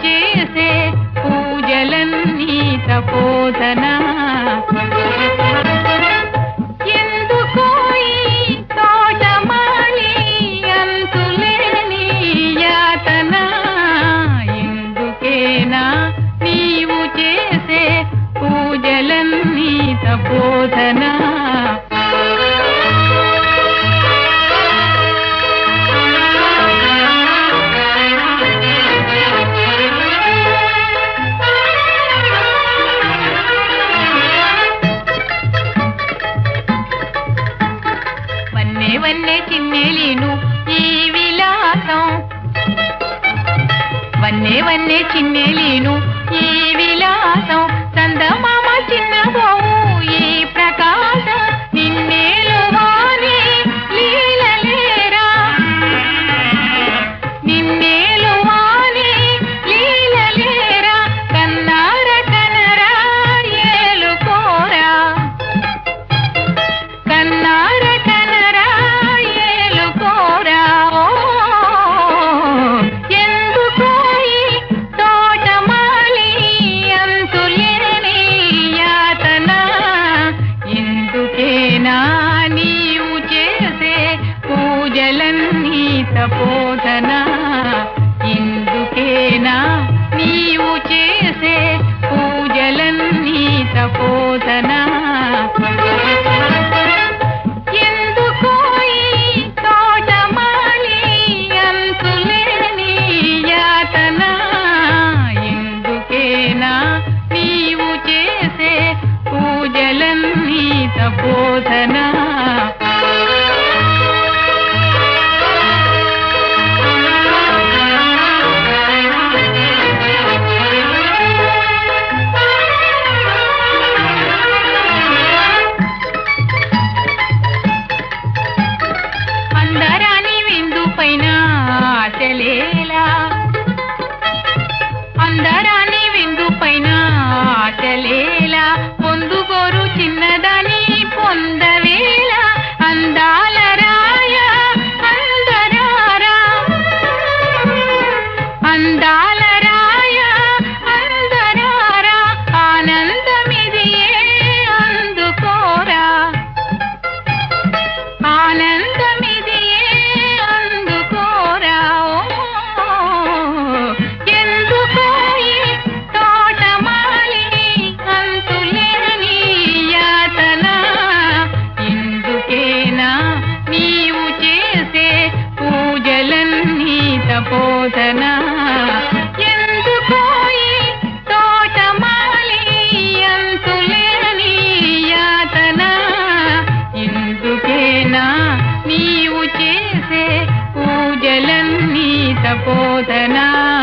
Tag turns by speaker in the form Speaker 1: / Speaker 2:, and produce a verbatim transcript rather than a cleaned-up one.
Speaker 1: చేసే పూజలన్నీ తపోధనా ఎందుకో ఈ తోటమాలి అంతులేని యాతన ఎందుకేనా నీవు చేసే పూజలన్నీ తపోధనా వన్నే వన్నే చిన్నెలీను ఈ విలాసం వన్నే వన్నే చిన్నెలీను ఈ విలాసం చందమామ చిన్నబోవు ఈ ప్రకాశం నిన్నేలువానే లీలలేరా నిన్నేలువానే లీలలేరా కన్నార కనరా ఏలుకోరా కన్నార కనరా ఏలుకోరా ఎందుకో ఈ తోటమాలి అంతులేని యాతన ఎందుకేనా నీవు చేసే పూజలన్నీ తపోధనా ఎందుకేనా నీవు చేసే పూజలన్నీ తపోధనా ఎందుకో ఈ తోటమాలి అంతులేని యాతన ఎందుకేనా నీవు చేసే పూజలన్నీ తపోధనా అందరాని విందు పైన ఆశలేలా అందరాని విందు పైన ఆశలేలా పొందుగోరు చిన్నదాని పొందవేళ అందాల రాయ అందరారా అందాల రాయ అందరారా ఆనందమిదియే అందుకోరా ఆనందమిదియే అందుకోరా ఎందుకో ఈ తోటమాలి అంతులేని యాతన ఎందుకేనా నీవు చేసే పూజలన్నీ తపోధనా ఎందుకో ఈ తోటమాలి అంతులేని యాతన ఎందుకేనా నీవు చేసే పూజలన్నీ తపోధనా